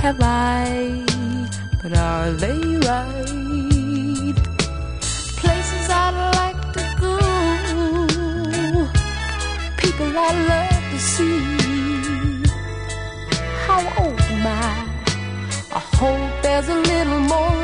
have I, but are they right? Places I'd like to go, people I love to see. How old am I? I hope there's a little more